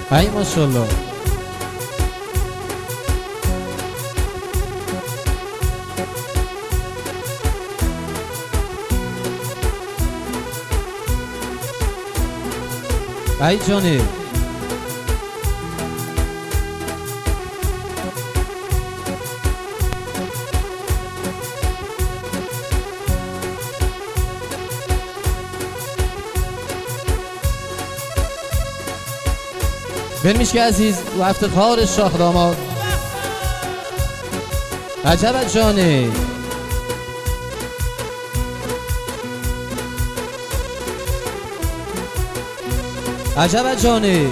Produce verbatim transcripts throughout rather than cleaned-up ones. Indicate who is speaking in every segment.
Speaker 1: ای ماشاءالله. ای جانی بنمیشکی عزیز و افتخار شاخ داماد. عجب جانی عجب جانی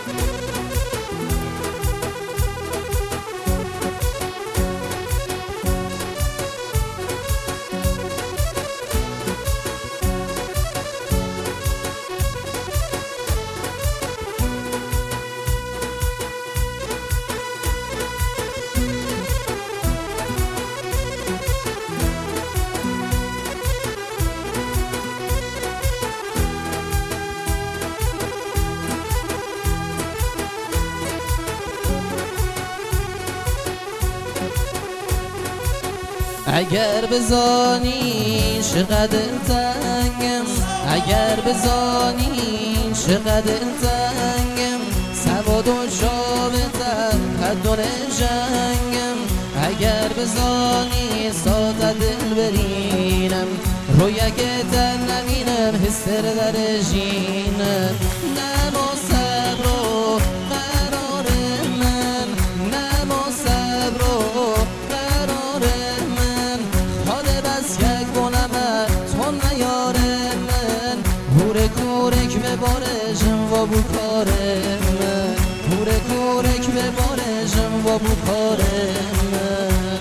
Speaker 1: اگر بزانی چقدر تنگم، اگر بزانی چقدر تنگم، سواد و شابتر حدون جنگم. اگر بزانی ساز دل برینم، رویک تن نمینم حسر در جینم. نما صبر و قرار من، نما صبر و قرار من، حال بس یک بونم تو نیار من. هوره کورک به بارشم و بو کار من، هوره کورک به بارشم و بو کار من.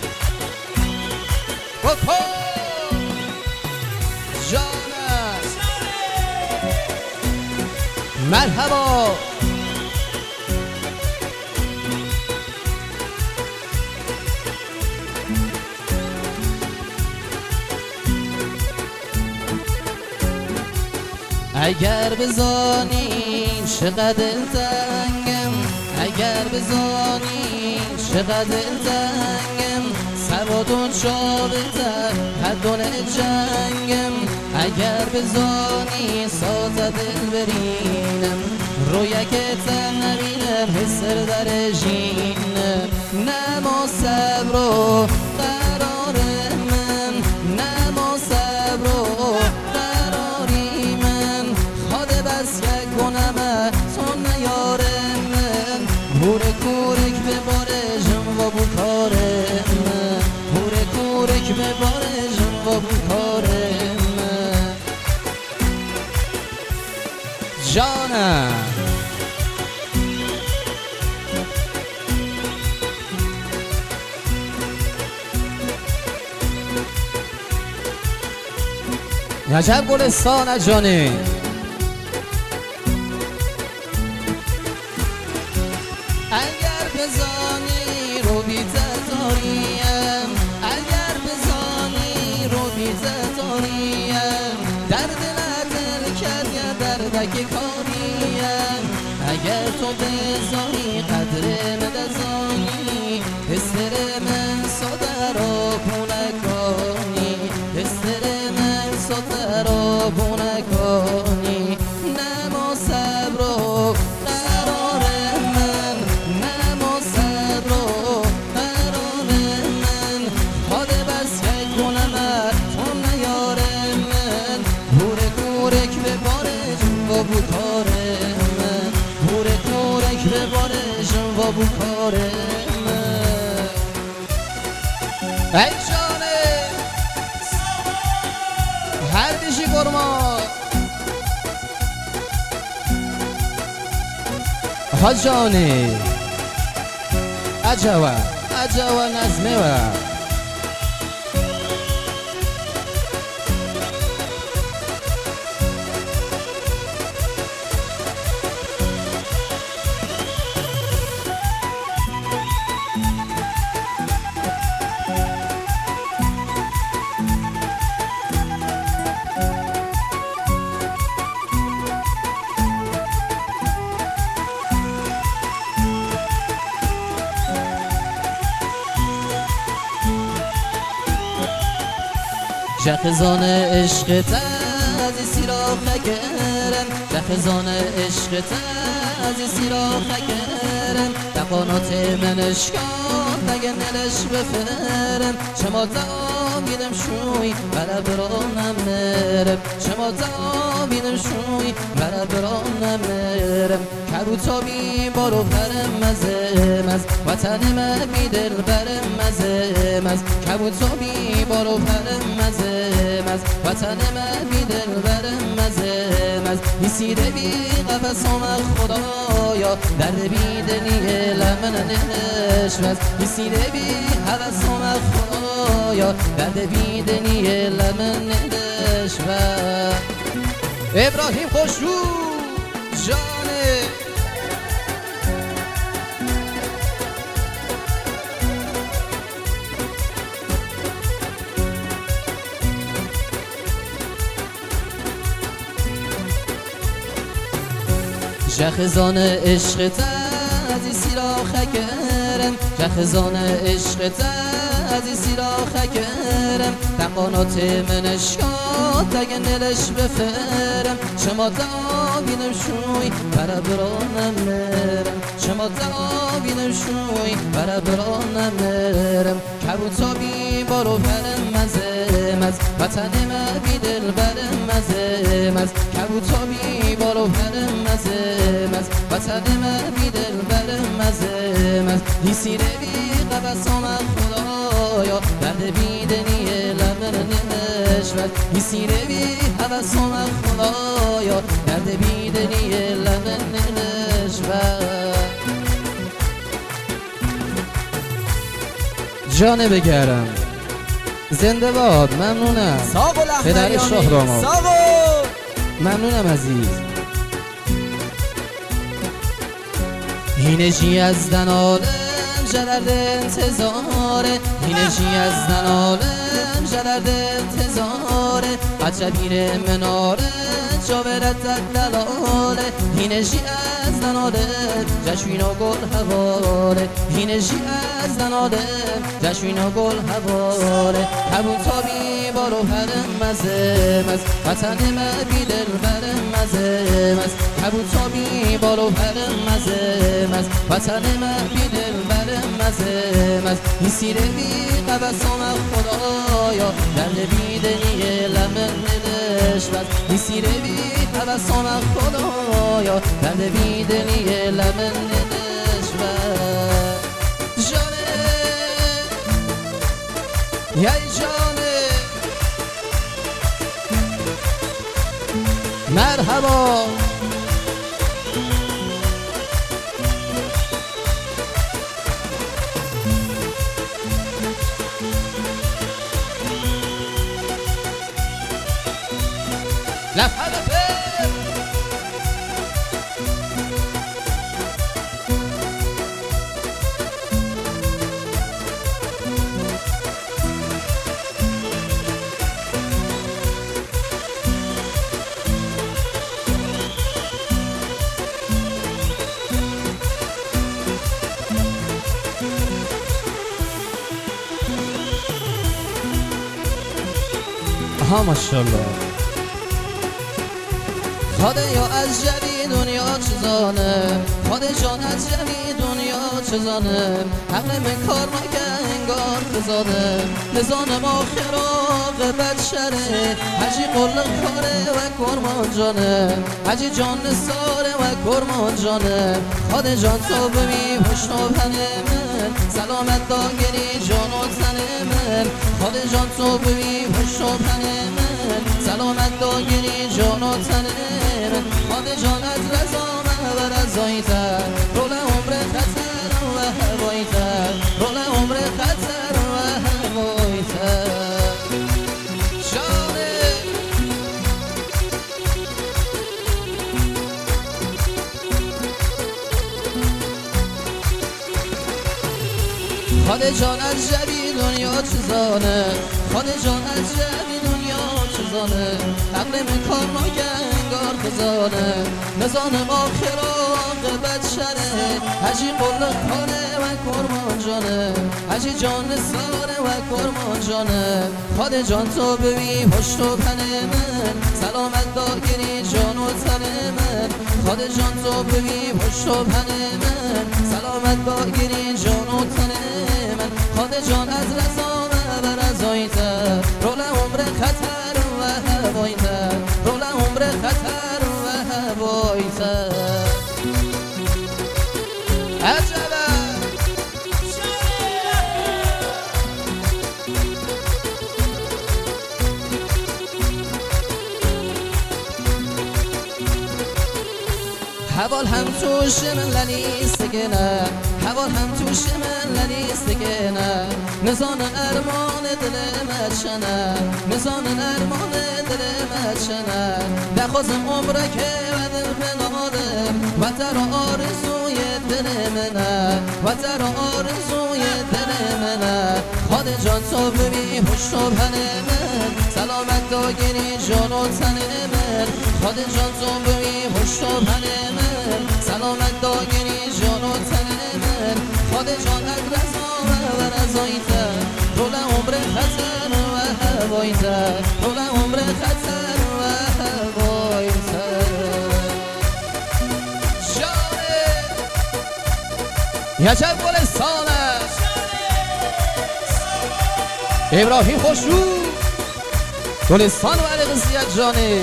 Speaker 1: بکن جانم مرحبا. اگر بزانی چقدر تنگم، اگر بزانی چقدر تنگم، سوادون شابتر حدون جنگم. اگر بزانی ساز دل برینم، رویک تن نبینم حسر در جینم. نما صبر و قرار من، نما صبر و قراری من، خواده بس یک کنم تو نیار من. هوره کورک به بارشم و بو کار من، هوره کورک به بارشم و بو کار من. جانم عجب گلستان جانی. اگر بزانی رو بی‌تتاریم، اگر بزانی رو بی‌تتاریم، در دلت دل یا دردک کاریم. اگر تو بزانی قدر مدزانی، حسر من صدر و پونکانی، حسر من صدر و پونکانی. نما صبر و قرار من، نما صبر و قرار من، خواده بس یک کنم تو نیار من. هوره کورک به بارشم و بو کار من، هوره کورک به بارشم و بو کار من. ای جانه هر دیشی گرما ها جانی. عجوه عجوه نظمه و شخزان عشقت از سیرا خکرم شخزان عشقت از سیرا خکرم تقانات منش کن نگه نلش بفرم شما بیدم شوی برا برانم نرم شما بیدم شوی برا برانم نرم کبوتا بی بارو برم مزم از وطن من بی دل برم مزم از کبوتا بی بارو برم مزم از وطن من بی دل برم مزم از بیسیده بی قفص آمد خدایا در بی دلی لمن نشوز بیسیده بی قفص آمد خدایا در بی دلی لمن نشوز ابراهیم خوشرو جانه شخزان عشقت از سیرا خکرم شخزان عشقت از سیرا خکرم تقانات منش کن تگه نلش بفرم شما بینم شوی برا برانم نرم شما بینم شوی برا برانم نرم کبوتا بی بارو برم مزم از وطن من بی دل برم مزم از کبوتا بی بارو برم مزم از وطن من بی دل برم مزم از دیسیره بی قبس آمد خدایا درد بی دنی لمن نشود دیسیره بی قبس آمد خدایا درد بی دنی لمن نشود جانه بگرم زنده باد ممنونم پدر شاهرامو ممنونم عزیز هینجی از دن عالم جدرد انتظاره هینجی از دن عالم جدرد انتظاره عجبیر مناره جاورت دلاله هینجی از دن عالم جشوین و گل هواره هینجی از دن عالم جشوین و گل هواره کبوتا بی بارو هرم مزم از وطن من بی دل برم مزم از کبوتا بی بارو هرم مزم از وطن من بی دل برم مزم از میسیره بی قبس آمد خدایا درد بی دنی لمن نشود میسیره بی قبس آمد خدایا درد بی دنی لمن نشود جانه یای جانه مرحبا لف هدفه ها ماشاءالله خاده یا از جوی دنیا چزانه خاده جان از جوی دنیا چزانه حقل من کار نکن انگار خزانه نزانم آخر آقا بد شره حجی قل کاره و کرمان جانه حجی جان نساره و کرمان جانه خاده جان تو ببی پشت و پنه من سلامت داگری جان و تن من خاده جان تو ببی پشت و پنه من سلامت داگری جان و تن من خاده جان از رضا من و رضایی تر رول عمر خطر و هوایی تر رول عمر خطر و هوایی تر جانه خاده جان از جوی دنیا چزانه خاده جان از جوی دنیا چزانه عقل من کار نکن انگار خزانه نزانم آخر آقا بد شره حجی قل کاره و کرمان جانه حجی جان ساره و کرمان جانم خود جان تو ببی پشت و پن من سلامت داگیری جان و تن من خود جان تو ببی پشت و پن من سلامت داگیری جان و تن من خود جان از رضا و رضایت رول عمر خطر و هوایت رول عمر خطر و هوایت عجبه حوال هم توش من لنیست گنه حوال هم توش من لنیست گنه نزان ارمان دل مچنه نزان ارمان دل مچنه دخوازم عمره که بدم بنادم و تر آرزوی دل منه و تر آرزوی دل منه خود جان تو ببی پشت و پن من سلامت داگیری جان و تن من خود جان تو ببی پشت و پن من سلامت داگیری جان و تن من خود جان از رضا و رضایت رول عمر خطر و هوایت رول عمر خطر و هوایت جانه یجب گلستانه ابراهیم خوشو گلستان و علی قضیت جانه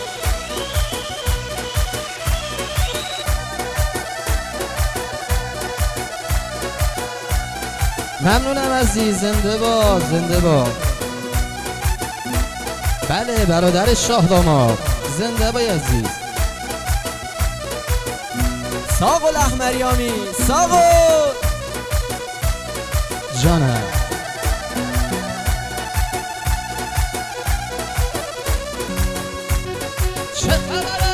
Speaker 1: ممنونم عزیز زنده باد زنده باد بله برادر شاه داماد زنده باد عزیز
Speaker 2: ساقل احمریامی ساقل
Speaker 1: جانم چه خبره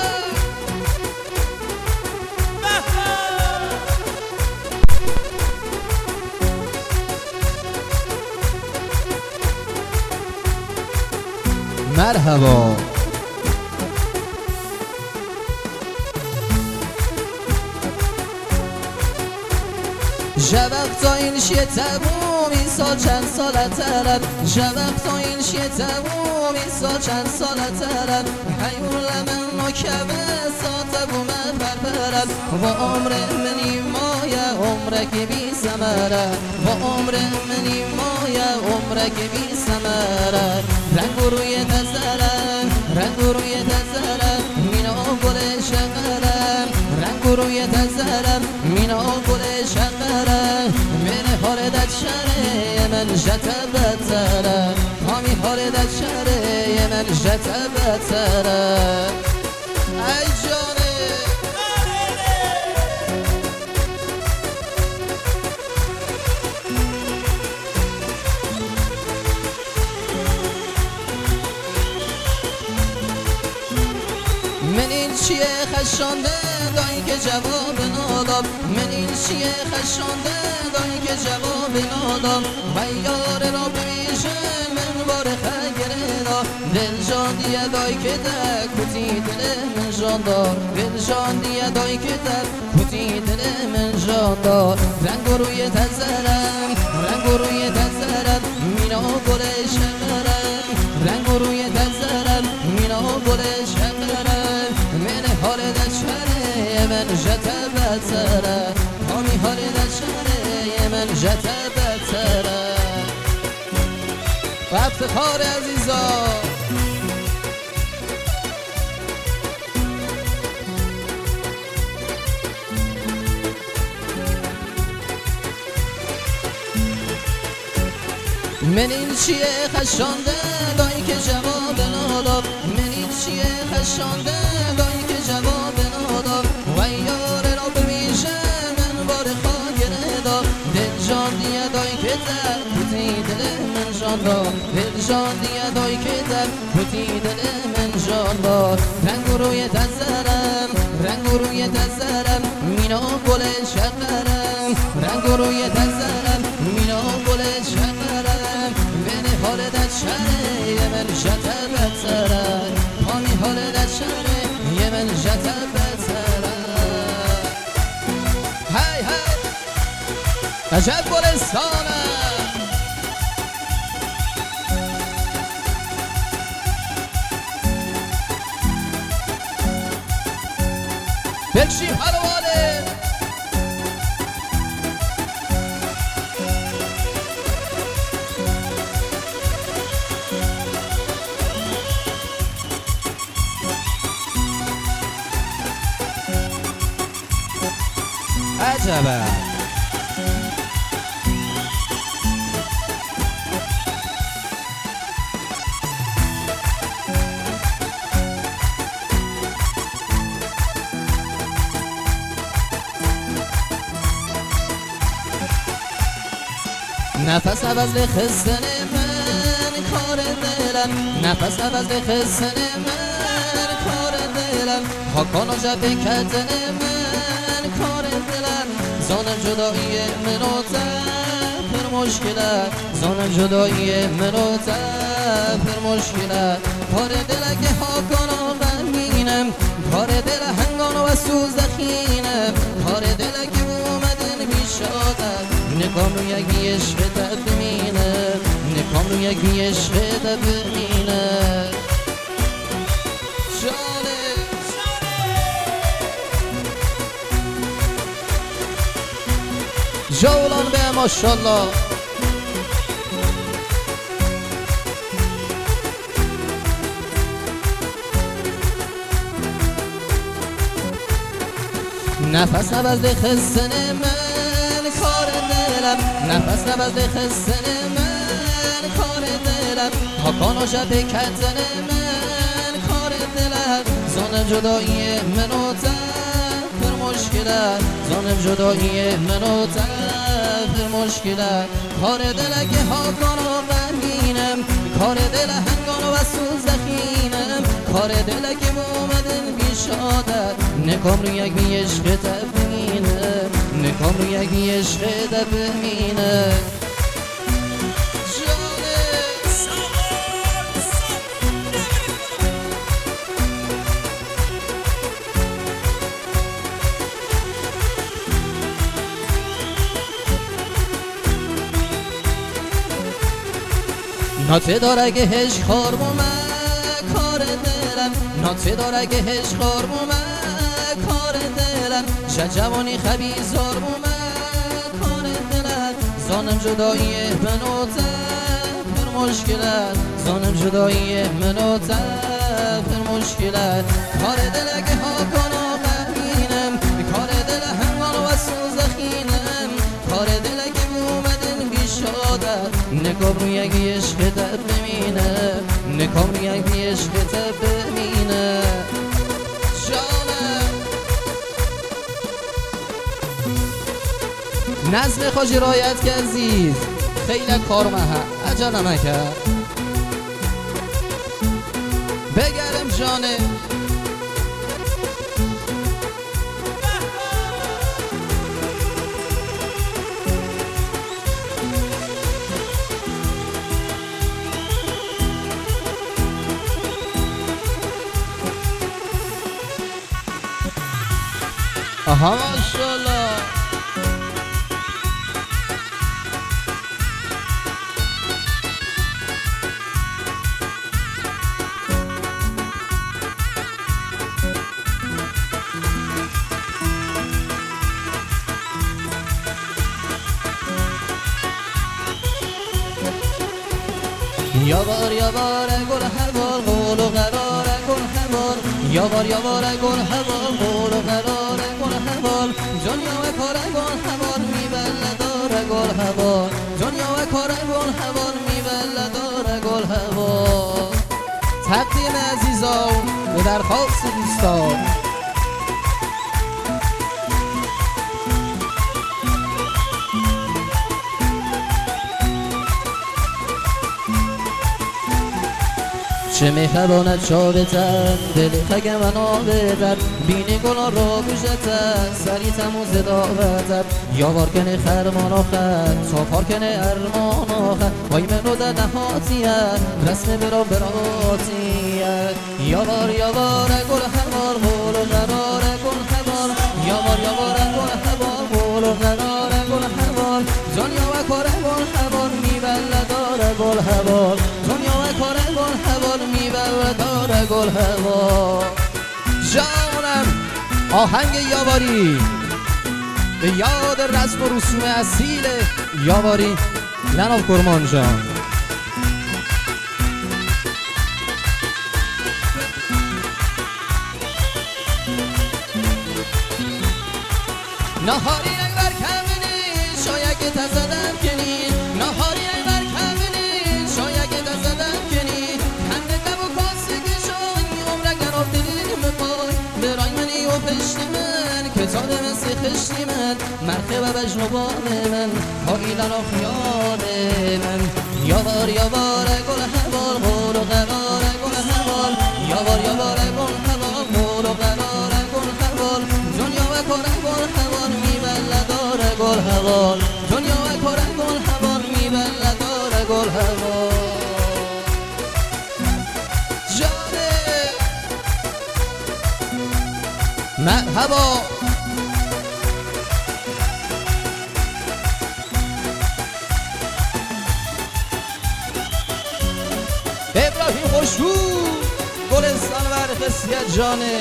Speaker 1: مرحبا جوق تا این شیه تموم این سال چند سال ترم جوق تا این شیه تموم این سال چند سال ترم حیول من نکبه ساته بو من بربرم و عمر منی مایه عمره که بی سمره و عمر منی مایه عمره که بی سمره رنگ روی تزرم رنگ روی تزرم مینا گل شقرم رنگ روی تزرم مینا گل شقرم من حال دد شره من جت بتره همی حال دد شره من جت بتره ای جانه من این چیه خشانده دایی که جواب نادم من این چیه خشانده دایی که جواب نادم و یار را بویشه من بار خگره دا دل جان دیه دایی که در کتی دل من جان دار دل جان دیه دایی که در کتی دل من جان دار رنگ روی تزرم رنگ روی تزرم مینا گل شقرم رنگ روی تزرم مینا گل شقرم من حال دشره من جت بتره همی حال دشره من جت بتره و افتخار عزیزا من این چیه خشانده دایی که جواب نادم من این چیه خشانده دایی که جواب نادم و یار را بویشه من بار خاگره دا دل جان دیه دایی که در کتی دل من جان دار دل جان دیه دایی که در کتی دل من جان دار رنگ روی تزرم رنگ روی تزرم مینا گل شقرم رنگ روی تزرم مینا گل شقرم من حال دد شره من جت بتره همی حال دد شره من جت بتره هی هی عجب گلستانه بکشیم حلواله عجبه نفس عوض خستن من کار دلم نفس عوض خستن من کار دلم خاکان و جبه کردن من کار دلم زانم جدایی من و تفر مشکلت زانم جدایی من و تفر مشکلت کار دلک خاکان و غمینم کار دل هنگان و سوزخینم کار دلک اومدن بیشادم نکام رو یک عشق ببینه نکام رو یک عشق ببینه جانه جولان به ماشالله نفس عوض خستن من کار دلم نفس عوض خستن من کار دلم خاکان و شب کردن من کار دلم زانم جدایی من و تفر مشکلت زانم جدایی من و تفر مشکلت کار دلک خاکان و غمینم کار دل هنگان و سوزخینم کار دلک اومدن بیشادت نکام رو یک عشق ببینه نکام رو یک عشق ببینه ناته داره که هش خار بومه کار دلم ناته داره که هش خار بومه کار دلم جوانی خبیزار بومه کار دلم زانم جدایی من و تفر مشکلت زانم جدایی من و تفر مشکلت کار دلک خاکان و غمینم کار دل هنگان و سوزخینم کار دلک اومدن بیشادت نکام رو یک عشق ببینه نکام رو یک عشق ببینه جانم نظم خوشی رایت که عزیز خیلی کار مها عجل نکرد بگرم جانه آها ماشالله یا بار یا بار گل هوار قول و قرار گل هوار یا بار یا بار گل هوار قول و قرار گل هوار دنیا و کار گل هوار میبله داره گل هوار دنیا و کار گل هوار میبله داره گل هوار تقدیم عزیزان و درخواست دوستان چه مهربانت شابتر دل خگم و نابتر بین گلان را بجتر سری تموز داوتر یا وارکن خرمان آخر تا پارکن ارمان آخر وای من رو در نهاتیت رسم برا براتیت یا بار یا بار گل هوار گل و قرار گل هوار یا بار یا بار گل هوار گل و قرار گل هوار دنیا و کار گل هوار میبله داره گل هوار دنیا و کار گل هوار میبره داره گل هوار جانم آهنگ یاواری به یاد رسم و رسوم اصیل یاواری لناف کرمان جان. نهاری اگر کمینی شاید که تزدم کنی، نهاری اگر کمینی شاید که تزدم کنی، کنده دم و کاسه کشانی عمره گراب دلی مپای برای منی و پشتی من کتاب مسی خشتی من مرخه و بجنبان من هایلن و خیال من. یاوار یاوار گل هوار غور و قرار گل هوار، یاوار یاوار گل هوار غور و قرار گل هوار، دنیا و کار گل هوار میبلدار گل هوار، دنیا و کار گل هوار میبلدار گل هوار. جانه مرحبا ابراهیم خوشگو گلستان ور خصیت جانه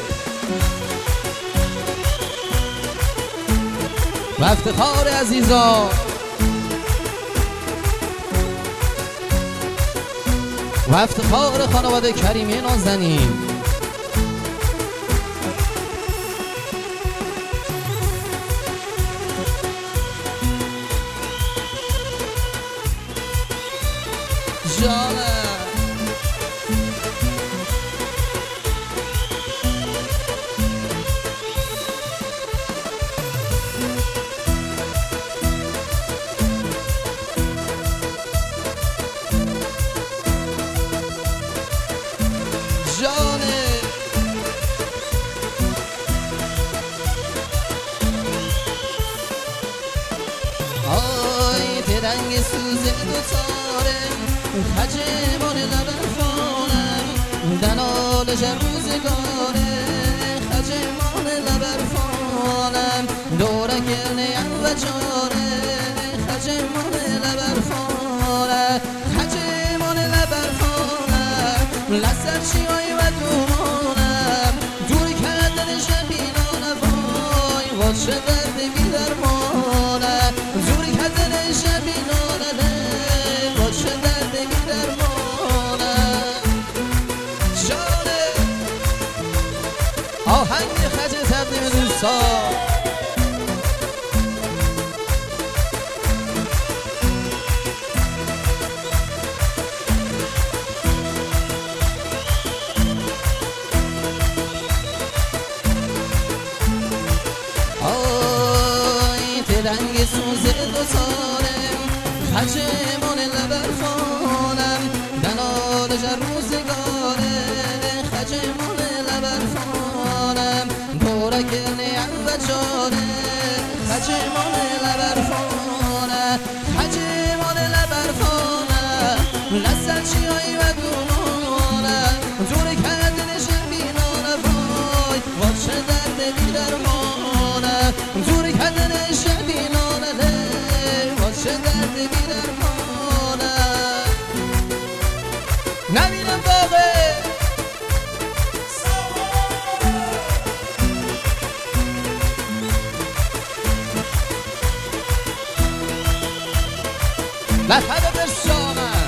Speaker 1: و افتخار عزیزان و افتخار خانواده کریمی نازنین. جانه جانه آی درنگ سوز دوتاره خجمان لبرفانم دنال جروزگاره خجمان لبرفانم دوره گرنیم و جاره خجمان لبرفانم خجمان لبرفانم لسر چیای و دومانم دور کردن شبینانم وای واچه درد بی درمانم دور کردن شبینانم واچه درد بی درمانم. جانه آهنگ خجه تبدیم دوستان رنگ سوز دوتارم خجمان لبرفانم دنال جروزگاره خجمان لبرفانم دوره گرنیم و جاره خجمان لبرفانم خجمان لبرفانم لسر چیایی و دومانم دوره کردن شبینانم وای واچه درد بی درمانم دوره کردن شبینانم واچه درد بی درمانم. نبینم باقه لطفه برسانم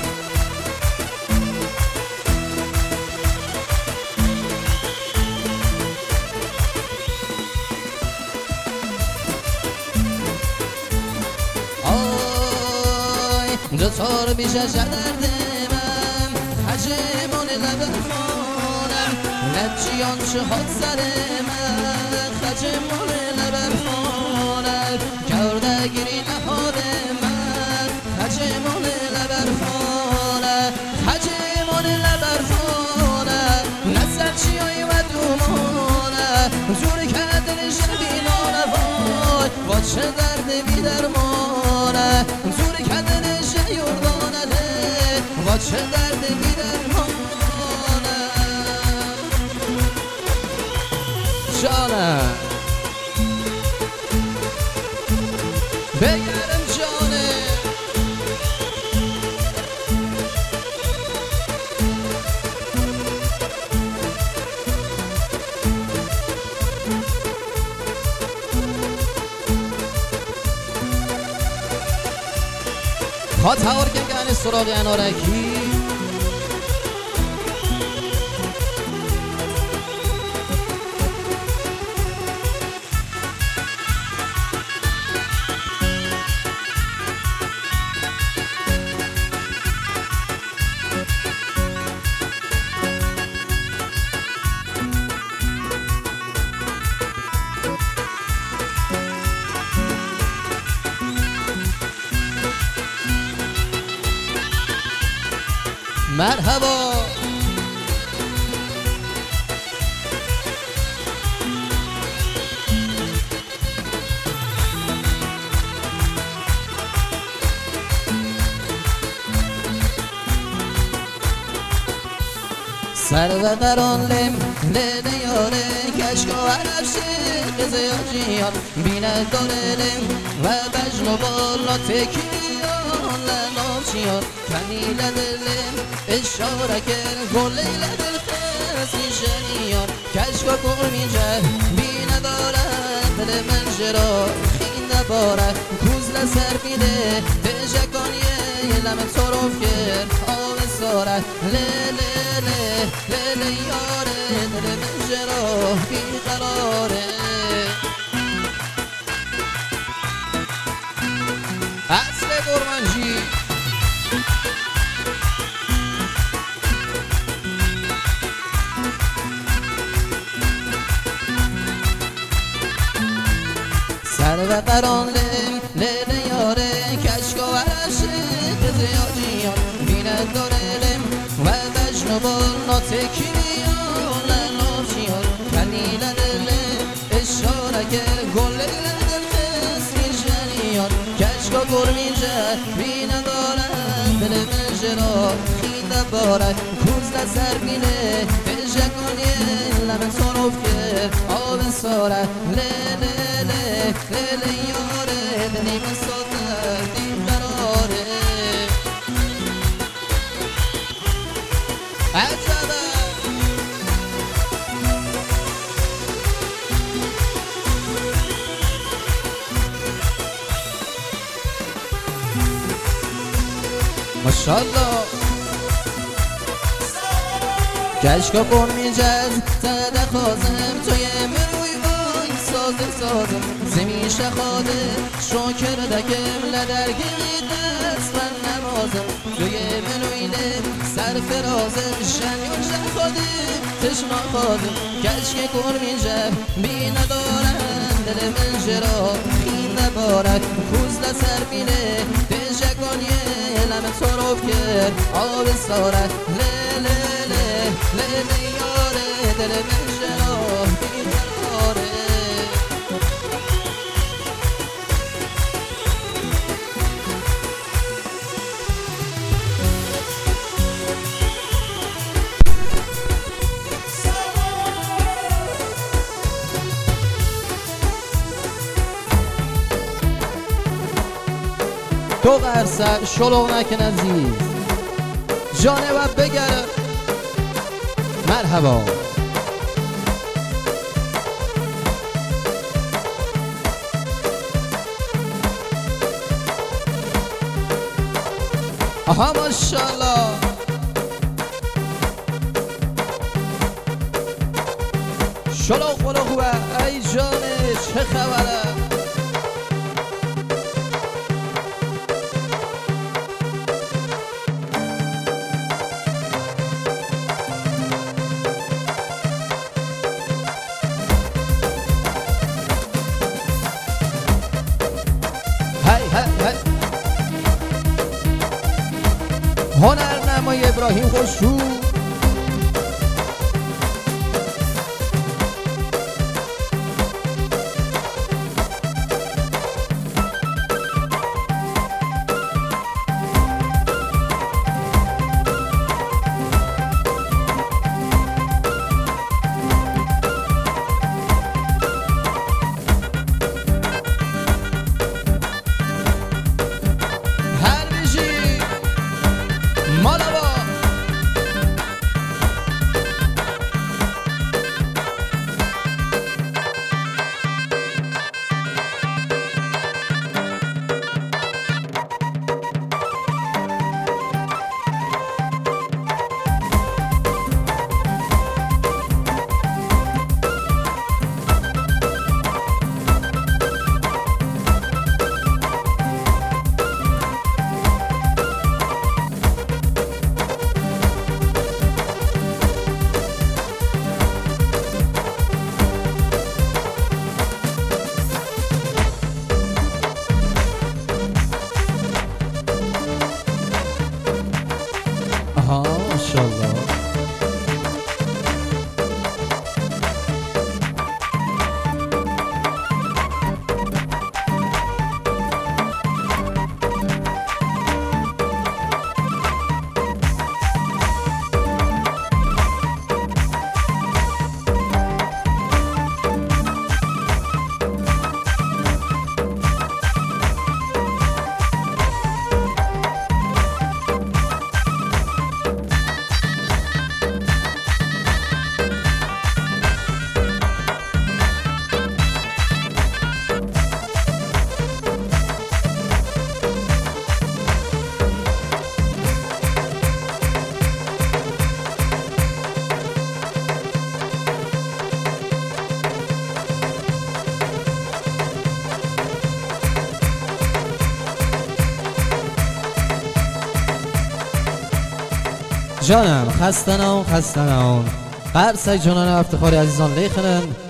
Speaker 1: دوتار بیشه شدردمم خجمان لبرفانم لبچیان چه حد سرمم خجمان لبرفانم کرده گیری نهادمم خجمان لبرفانم خجمان لبرفانم نسر چیایی و دومانم زور کردن شبینانم وای واچه درد بی درمانم زور کردن یردانه واچه درد بی درمانه. جانم بگرم جانه هاور که گانی سراغ انارکی مرحبا سر و قران لم لیل یاره کشک و عرفشه قزیاجیان بینه داره لم و بجن و بالا تکیان لنافشیان کنیل دلم اشاره کرد گلیل دل خسی شنیان کشک و کرمینجه بینه داره دل من جرا خینده باره کوزل سر بیده تجکانیه لم طرف کرد آب ساره لیل لیل یاره دل من جرا بیقراره اصل برمنجی سر و قران لم لیل یاره کشک و عرشه قزیاجیان بینه داره لم و بجن و بالا تکیان لنافشیان کنیل دل اشاره که گلیل دل خسی شنیان کشک و گرمینجه بینه داره دل من جرا خیده باره کوزده سر بینه تجکانیه لمن صرف کرد آب ساره لیل لیل یاره دلی من ساده دیم قراره عجبه ماشاءالله کشک و قرمینجز تده خوازم توی مروی وای سازم سازم زمیشه خاده شکر دکم لدرگی دست من نمازم توی منوی لب سر فرازم شنیون شه خاده تشنا خادم کشک قرمینجه بی ندارن دل من جرا خینده بارد کوزده سر بینه تجکانیه لم طرف کرد آب ساره لیل لیل یاره دل من جرا بیقراره تو قرصه شلوغ نکن عزیز جانه و بگره مرحبا آها ماشاءالله شلوغ بلوغ و ای جانه چه خبره هنرنمای ابراهیم خوشرو آها ماشاءالله. جانم خستنم خستنم قرص جانان افتخاری عزیزان لیخنن